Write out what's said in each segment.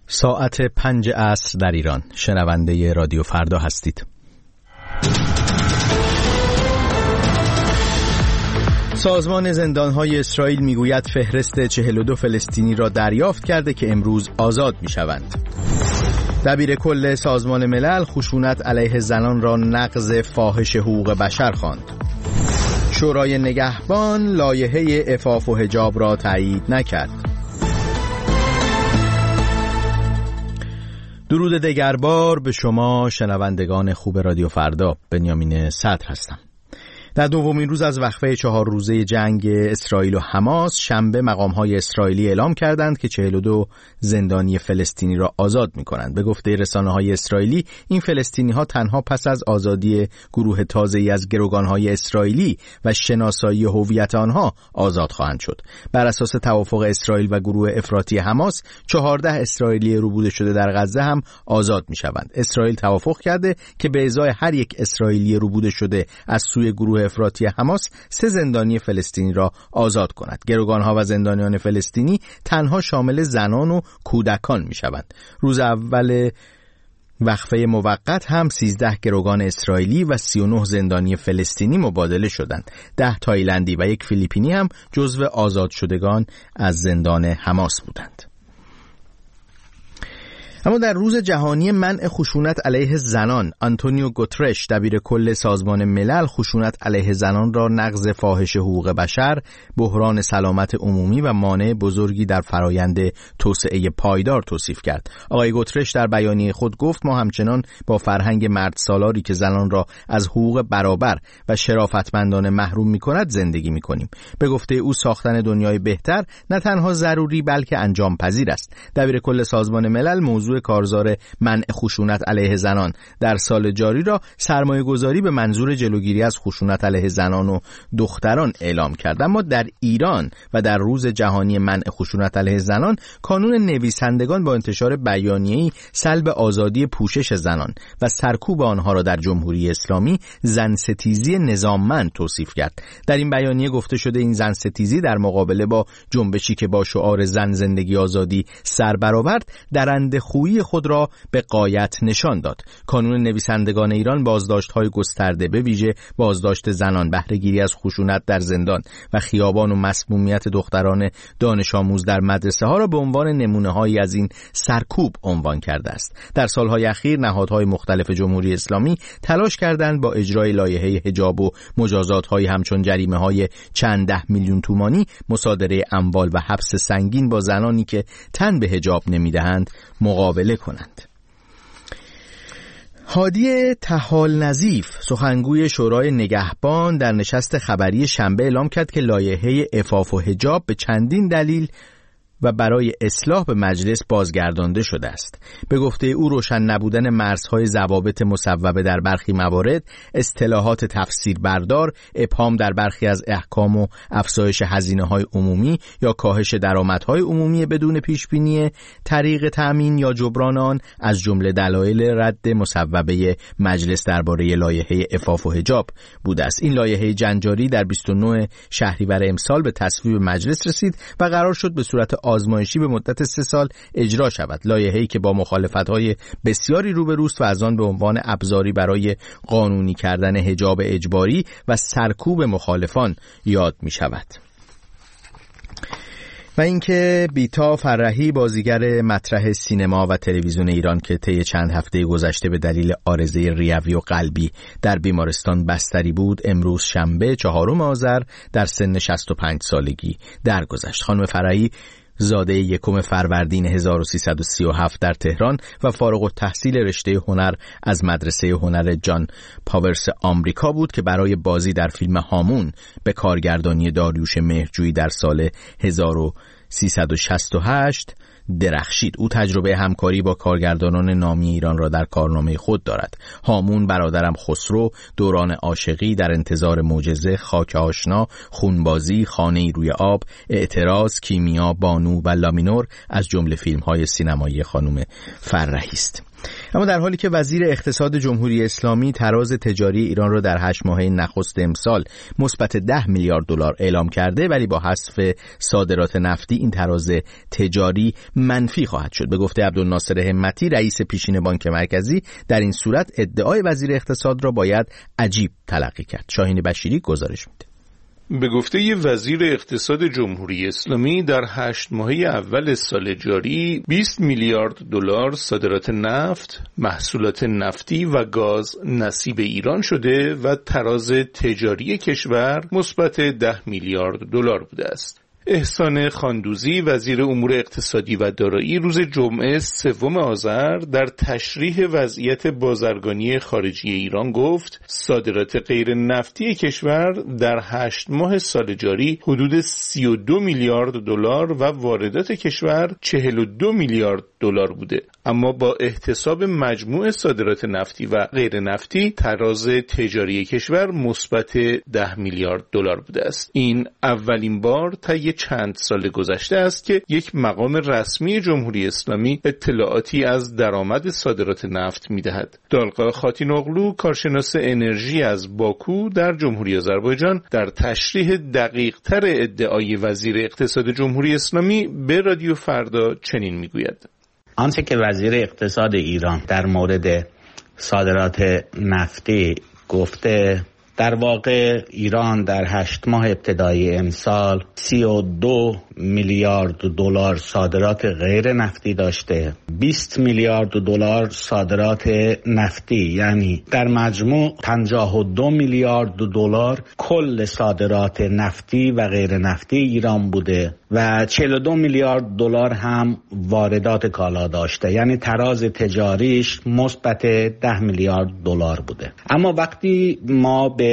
ساعت 5 عصر در ایران. شنونده رادیو فردا هستید. سازمان زندانهای اسرائیل میگوید فهرست 42 فلسطینی را دریافت کرده که امروز آزاد میشوند. دبیر کل سازمان ملل خشونت علیه زنان را نقض فاحش حقوق بشر خواند. شورای نگهبان لایحه عفاف و حجاب را تایید نکرد. درود دگربار به شما شنوندگان خوب رادیو فردا. بنیامین صدر هستم. در دومین روز از وقفه 4 روزه جنگ اسرائیل و حماس شنبه مقام‌های اسرائیلی اعلام کردند که 42 زندانی فلسطینی را آزاد می‌کنند. به گفته رسانه‌های اسرائیلی این فلسطینی‌ها تنها پس از آزادی گروه تازه‌ای از گروگان‌های اسرائیلی و شناسایی هویت آنها آزاد خواهند شد. بر اساس توافق اسرائیل و گروه افراطی حماس 14 اسرائیلی روبوده شده در غزه هم آزاد می‌شوند. اسرائیل توافق کرده که به ازای هر یک اسرائیلی روبوده شده از سوی گروه افراطی حماس 3 زندانی فلسطینی را آزاد کند. گروگانها و زندانیان فلسطینی تنها شامل زنان و کودکان می شوند. روز اول وقفه موقت هم 13 گروگان اسرائیلی و 39 زندانی فلسطینی مبادله شدند. 10 تایلندی و 1 فیلیپینی هم جزو آزاد شدگان از زندان حماس بودند. اما در روز جهانی منع خشونت علیه زنان، آنتونیو گوترش دبیر کل سازمان ملل خشونت علیه زنان را نقض فاحش حقوق بشر، بحران سلامت عمومی و مانع بزرگی در فرایند توسعه پایدار توصیف کرد. آقای گوترش در بیانیه خود گفت ما همچنان با فرهنگ مرد سالاری که زنان را از حقوق برابر و شرافتمندانه محروم می‌کند زندگی می‌کنیم. به گفته او ساختن دنیای بهتر نه تنها ضروری بلکه انجام پذیر است. دبیر کل سازمان ملل موضوع کارزار منع خشونت علیه زنان در سال جاری را سرمایه‌گذاری به منظور جلوگیری از خشونت علیه زنان و دختران اعلام کرد. اما در ایران و در روز جهانی منع خشونت علیه زنان کانون نویسندگان با انتشار بیانیه‌ای سلب آزادی پوشش زنان و سرکوب آنها را در جمهوری اسلامی زنستیزی نظاممند توصیف کرد. در این بیانیه گفته شده این زنستیزی در مقابله با جنبشی که با شعار زن زندگی آزادی سر برآورد درنده خویی خود را به غایت نشان داد. کانون نویسندگان ایران بازداشت‌های گسترده به ویژه بازداشت زنان، بهره‌گیری از خشونت در زندان و خیابان و مسمومیت دختران دانش آموز در مدرسه ها را به عنوان نمونه‌هایی از این سرکوب عنوان کرده است. در سالهای اخیر نهادهای مختلف جمهوری اسلامی تلاش کردند با اجرای لایحه حجاب و مجازات‌های همچون جریمه‌های چند ده میلیون تومانی، مصادره اموال و حبس سنگین با زنانی که تن به حجاب نمی‌دهند مقابله کنند. هادی طحال نظیف سخنگوی شورای نگهبان در نشست خبری شنبه اعلام کرد که لایحه عفاف و حجاب به چندین دلیل و برای اصلاح به مجلس بازگردانده شده است. به گفته او روشن نبودن مرزهای ضوابط مصوبه در برخی موارد، اصطلاحات تفسیر بردار، ابهام در برخی از احکام و افزایش هزینه‌های عمومی یا کاهش درآمدهای عمومی بدون پیشبینی طریق تأمین یا جبران آن از جمله دلایل رد مصوبه مجلس درباره لایحه عفاف و حجاب بوده است. این لایحه جنجاری در 29 شهریور امسال به تصویب مجلس رسید و قرار شد به صورت آزمایشی به مدت 3 سال اجرا شود. لایحه‌ای که با مخالفت‌های بسیاری روبروست و از آن به عنوان ابزاری برای قانونی کردن حجاب اجباری و سرکوب مخالفان یاد می‌شود. و اینکه بیتا فرحی بازیگر مطرح سینما و تلویزیون ایران که طی چند هفته گذشته به دلیل عارضه ریوی و قلبی در بیمارستان بستری بود، امروز شنبه 4 آذر در سن 65 سالگی درگذشت. خانم فرحی زاده 1 فروردین 1337 در تهران و فارغ التحصیل رشته هنر از مدرسه هنر جان پاورس آمریکا بود که برای بازی در فیلم هامون به کارگردانی داریوش مهرجویی در سال 1368 درخشید. او تجربه همکاری با کارگردانان نامی ایران را در کارنامه خود دارد. هامون، برادرم خسرو، دوران عاشقی، در انتظار معجزه، خاک آشنا، خونبازی، خانه‌ای روی آب، اعتراض، کیمیا، بانو و لامینور از جمله فیلم‌های سینمایی خانم فرحی است. اما در حالی که وزیر اقتصاد جمهوری اسلامی تراز تجاری ایران را در 8 ماهه نخست امسال مثبت 10 میلیارد دلار اعلام کرده، ولی با حذف صادرات نفتی این تراز تجاری منفی خواهد شد. به گفته عبدالناصر همتی رئیس پیشین بانک مرکزی، در این صورت ادعای وزیر اقتصاد را باید عجیب تلقی کرد. شاهین بشیری گزارش میده. به گفته وزیر اقتصاد جمهوری اسلامی در 8 ماهه اول سال جاری 20 میلیارد دلار صادرات نفت، محصولات نفتی و گاز نصیب ایران شده و تراز تجاری کشور مثبت 10 میلیارد دلار بوده است. احسان خاندوزی وزیر امور اقتصادی و دارایی روز جمعه 3 آذر در تشریح وضعیت بازرگانی خارجی ایران گفت صادرات غیر نفتی کشور در 8 ماه سال جاری حدود 32 میلیارد دلار و واردات کشور 42 میلیارد دلار بوده، اما با احتساب مجموع صادرات نفتی و غیر نفتی تراز تجاری کشور مثبت 10 میلیارد دلار بوده است. این اولین بار طی چند سال گذشته است که یک مقام رسمی جمهوری اسلامی اطلاعاتی از درآمد صادرات نفت می‌دهد. دالقا خاتینوغلو، کارشناس انرژی از باکو در جمهوری آذربایجان، در تشریح دقیق‌تر ادعای وزیر اقتصاد جمهوری اسلامی به رادیو فردا چنین می‌گوید: آنچه که وزیر اقتصاد ایران در مورد صادرات نفتی گفته، در واقع ایران در 8 ماه ابتدایی امسال 32 میلیارد دلار صادرات غیر نفتی داشته، 20 میلیارد دلار صادرات نفتی، یعنی در مجموع 52 میلیارد دلار کل صادرات نفتی و غیر نفتی ایران بوده و 42 میلیارد دلار هم واردات کالا داشته، یعنی تراز تجاریش مثبت 10 میلیارد دلار بوده. اما وقتی ما به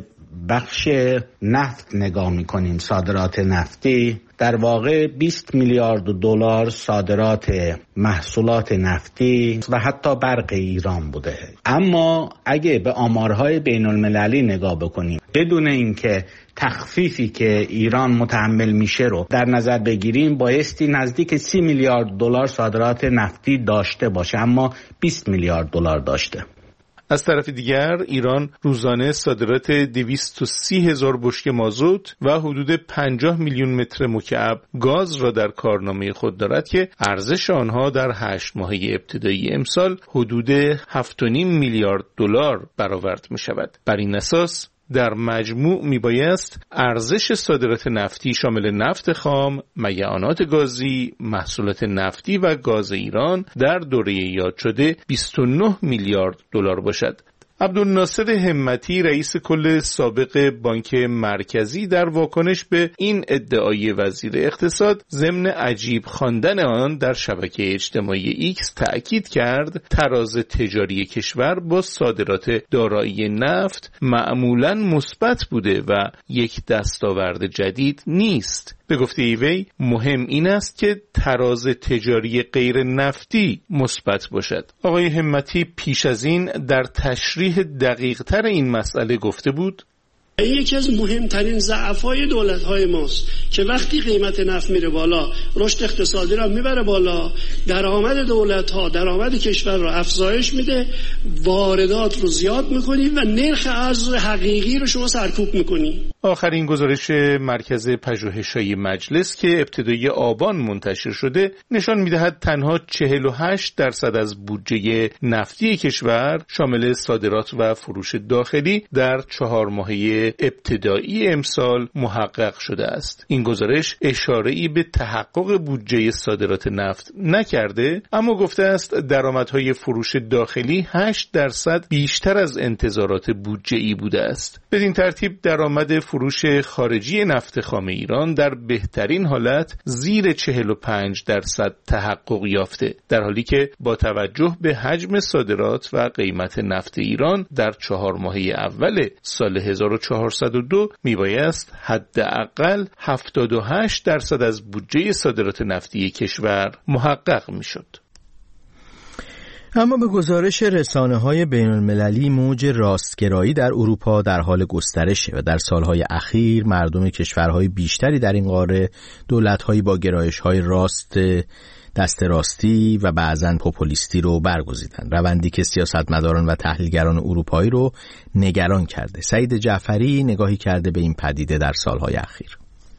بخش نفت نگاه میکنیم، صادرات نفتی، در واقع 20 میلیارد دلار صادرات محصولات نفتی و حتی برق ایران بوده. اما اگه به آمارهای بین المللی نگاه بکنیم، بدون اینکه تخفیفی که ایران متحمل میشه رو در نظر بگیریم، بایستی نزدیک 30 میلیارد دلار صادرات نفتی داشته باشه، اما 20 میلیارد دلار داشته. از طرف دیگر ایران روزانه صادرات 230,000 بشکه مازوت و حدود 50 میلیون متر مکعب گاز را در کارنامه خود دارد که ارزش آنها در 8 ماهه ابتدایی امسال حدود 7.5 میلیارد دلار برآورد می شود. بر این اساس در مجموع میبایست ارزش صادرات نفتی شامل نفت خام، میعانات گازی، محصولات نفتی و گاز ایران در دوره یاد شده 29 میلیارد دلار باشد. عبدالناصر همتی رئیس کل سابق بانک مرکزی در واکنش به این ادعای وزیر اقتصاد ضمن عجیب خواندن آن در شبکه اجتماعی ایکس تأکید کرد تراز تجاری کشور با صادرات دارایی نفت معمولاً مثبت بوده و یک دستاورد جدید نیست. به گفته وی مهم این است که تراز تجاری غیر نفتی مثبت باشد. آقای همتی پیش از این در تشریح دقیق تر این مسئله گفته بود: یکی از مهمترین ضعف‌های دولت‌های ماست که وقتی قیمت نفت میره بالا، رشد اقتصادی را میبره بالا، درآمد دولت‌ها، درآمد کشور را افزایش میده، واردات رو زیاد میکنیم و نرخ ارز حقیقی رو شما سرکوب میکنیم. آخرین گزارش مرکز پژوهش‌های مجلس که ابتدای آبان منتشر شده نشان می‌دهد تنها 48% از بودجه نفتی کشور شامل صادرات و فروش داخلی در 4 ماهه ابتدایی امسال محقق شده است. این گزارش اشاره‌ای به تحقق بودجه صادرات نفت نکرده، اما گفته است درآمدهای فروش داخلی 8% بیشتر از انتظارات بودجه‌ای بوده است. بدین ترتیب درآمد فروش خارجی نفت خام ایران در بهترین حالت زیر 45% تحقق یافته، در حالی که با توجه به حجم صادرات و قیمت نفت ایران در 4 ماهه اول سال 1402 میبایست حداقل 78% از بودجه صادرات نفتی کشور محقق میشد. اما به گزارش رسانه‌های بین‌المللی موج راستگرایی در اروپا در حال گسترشه و در سالهای اخیر مردم کشورهای بیشتری در این قاره دولت‌هایی با گرایش‌های راست دست راستی و بعضاً پوپولیستی رو برگزیدن، روندی که سیاستمداران و تحلیلگران اروپایی رو نگران کرده. سعید جعفری نگاهی کرده به این پدیده در سالهای اخیر.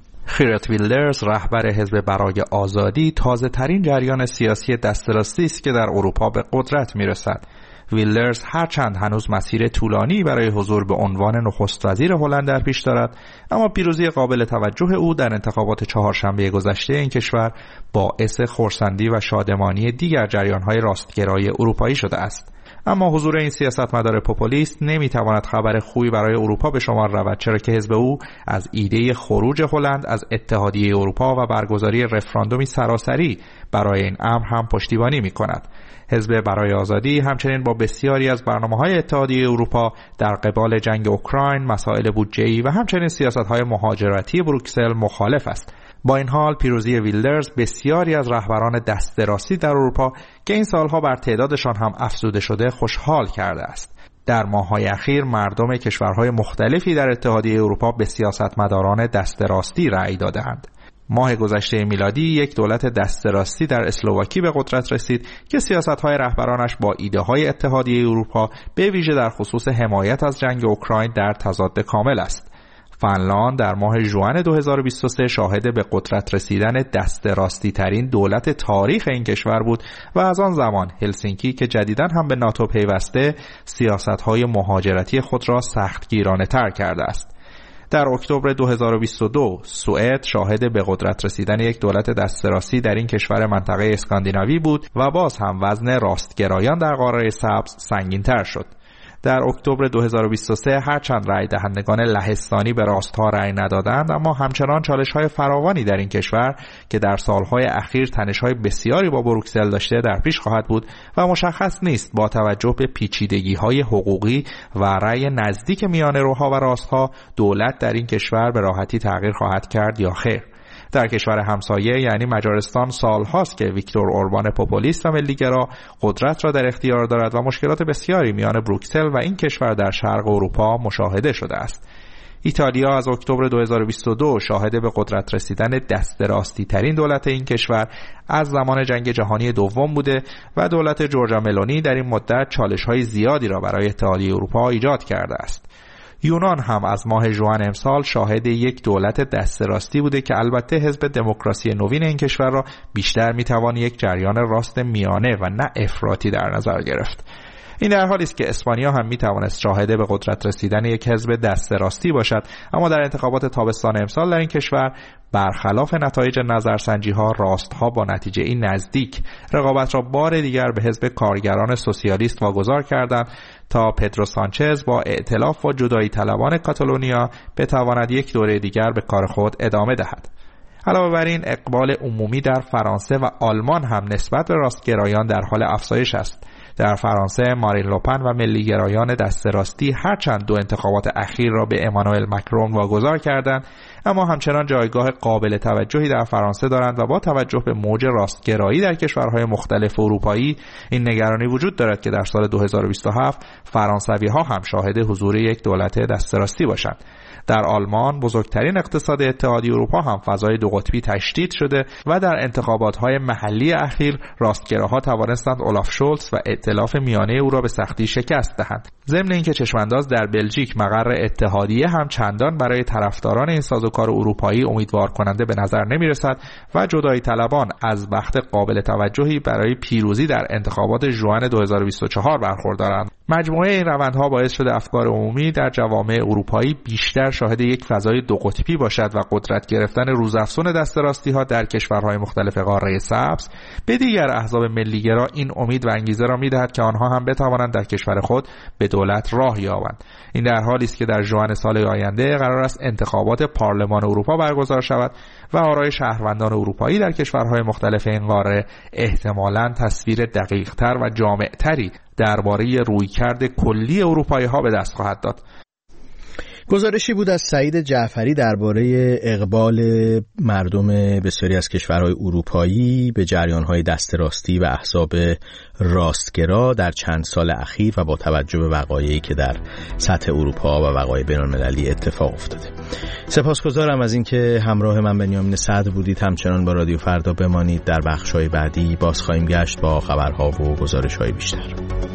خیرت ویلدرز، رهبر حزب برای آزادی، تازه ترین جریان سیاسی دست راستی است که در اروپا به قدرت میرسد. ویلدرز هرچند هنوز مسیر طولانی برای حضور به عنوان نخست وزیر هلند در پیش دارد، اما پیروزی قابل توجه او در انتخابات چهارشنبه گذشته این کشور باعث خرسندی و شادمانی دیگر جریان‌های راستگرای اروپایی شده است. اما حضور این سیاستمدار پوپولیست نمیتواند خبر خوبی برای اروپا به شمار رود، چرا که حزب او از ایده خروج هلند از اتحادیه اروپا و برگزاری رفراندومی سراسری برای این امر هم پشتیبانی می‌کند. حزب برای آزادی همچنین با بسیاری از برنامه‌های اتحادیه اروپا در قبال جنگ اوکراین، مسائل بودجه‌ای و همچنین سیاست‌های مهاجرتی بروکسل مخالف است. با این حال پیروزی ویلدرز بسیاری از رهبران دست راستی در اروپا که این سالها بر تعدادشان هم افزوده شده خوشحال کرده است. در ماه‌های اخیر مردم کشورهای مختلفی در اتحادیه اروپا به سیاستمداران دست راستی رأی داده‌اند. ماه گذشته میلادی یک دولت دست راستی در اسلواکی به قدرت رسید که سیاست‌های رهبرانش با ایده‌های اتحادیه اروپا به ویژه در خصوص حمایت از جنگ اوکراین در تضاد کامل است. فنلاند در ماه ژوئن 2023 شاهد به قدرت رسیدن دست راستی ترین دولت تاریخ این کشور بود و از آن زمان هلسینکی که جدیداً هم به ناتو پیوسته سیاست‌های مهاجرتی خود را سختگیرانه‌تر کرده است. در اکتبر 2022 سوئد شاهد به قدرت رسیدن یک دولت دست راستی در این کشور منطقه اسکاندیناوی بود و باز هم وزن راستگرایان در قاره سبز سنگین‌تر شد. در اکتبر 2023 هرچند رأی دهندگان لهستانی به راستها رأی ندادند، اما همچنان چالش‌های فراوانی در این کشور که در سالهای اخیر تنش‌های بسیاری با بروکسل داشته در پیش خواهد بود و مشخص نیست با توجه به پیچیدگی‌های حقوقی و رأی نزدیک میانه‌روها و راستها دولت در این کشور به راحتی تغییر خواهد کرد یا خیر. در کشور همسایه یعنی مجارستان سالهاست که ویکتور اوربان پوپولیست و ملیگرا قدرت را در اختیار دارد و مشکلات بسیاری میان بروکسل و این کشور در شرق اروپا مشاهده شده است. ایتالیا از اکتبر 2022 شاهد به قدرت رسیدن دست راستی ترین دولت این کشور از زمان جنگ جهانی دوم بوده و دولت جورجا ملونی در این مدت چالش‌های زیادی را برای اتحادیه اروپا ایجاد کرده است. یونان هم از ماه ژوئن امسال شاهد یک دولت دست راستی بوده که البته حزب دموکراسی نوین این کشور را بیشتر میتوان یک جریان راست میانه و نه افراطی در نظر گرفت. این در حالی است که اسپانیا هم میتوانست شاهد به قدرت رسیدن یک حزب دست راستی باشد، اما در انتخابات تابستان امسال در این کشور برخلاف نتایج نظرسنجی‌ها راست‌ها با نتیجه این نزدیک رقابت را بار دیگر به حزب کارگران سوسیالیست واگذار کردند تا پدرو سانچز با ائتلاف و جدایی طلبان کاتالونیا بتواند یک دوره دیگر به کار خود ادامه دهد. علاوه بر این اقبال عمومی در فرانسه و آلمان هم نسبت به راستگرایان در حال افزایش است. در فرانسه مارین لوپن و ملیگرایان دست راستی هرچند دو انتخابات اخیر را به امانوئل مکرون واگذار کردند، اما همچنان جایگاه قابل توجهی در فرانسه دارند و با توجه به موج راستگرایی در کشورهای مختلف اروپایی این نگرانی وجود دارد که در سال 2027 فرانسوی‌ها هم شاهد حضور یک دولت دست راستی باشند. در آلمان بزرگترین اقتصاد اتحادیه اروپا هم فضای دو قطبی تشدید شده و در انتخابات‌های محلی اخیر راستگراها توانستند اولاف شولز و ائتلاف میانه او را به سختی شکست دهند. ضمن اینکه چشمانداز در بلژیک مقر اتحادیه هم چندان برای طرفداران این سازوکار اروپایی امیدوار کننده به نظر نمی‌رسد و جدایی طلبان از بخت قابل توجهی برای پیروزی در انتخابات ژوئن 2024 برخوردارند. مجموعه این روندها باعث شده افکار عمومی در جوامع اروپایی بیشتر شاهد یک فضای دو قطبی باشد و قدرت گرفتن روزافزون دست راستی‌ها در کشورهای مختلف قاره سبز به دیگر احزاب ملیگرا این امید و انگیزه را می‌دهد که آنها هم بتوانند در کشور خود به دولت راه یابند. این در حالی است که در ژوئن سال آینده قرار است انتخابات پارلمان اروپا برگزار شود و آرای شهروندان اروپایی در کشورهای مختلف این قاره احتمالاً تصویر دقیق‌تر و جامع‌تری درباره رویکرد کلی اروپایی‌ها به دست خواهد داد. گزارشی بود از سعید جعفری درباره اقبال مردم بسیاری از کشورهای اروپایی به جریان‌های دست راستی و احزاب راستگرا در چند سال اخیر و با توجه به وقایعی که در سطح اروپا و وقایع بین‌المللی اتفاق افتاده. سپاسگزارم از اینکه همراه من بنیامین صدر بودید. همچنان با رادیو فردا بمانید. در بخش‌های بعدی باز خواهیم گشت با خبرها و گزارش‌های بیشتر.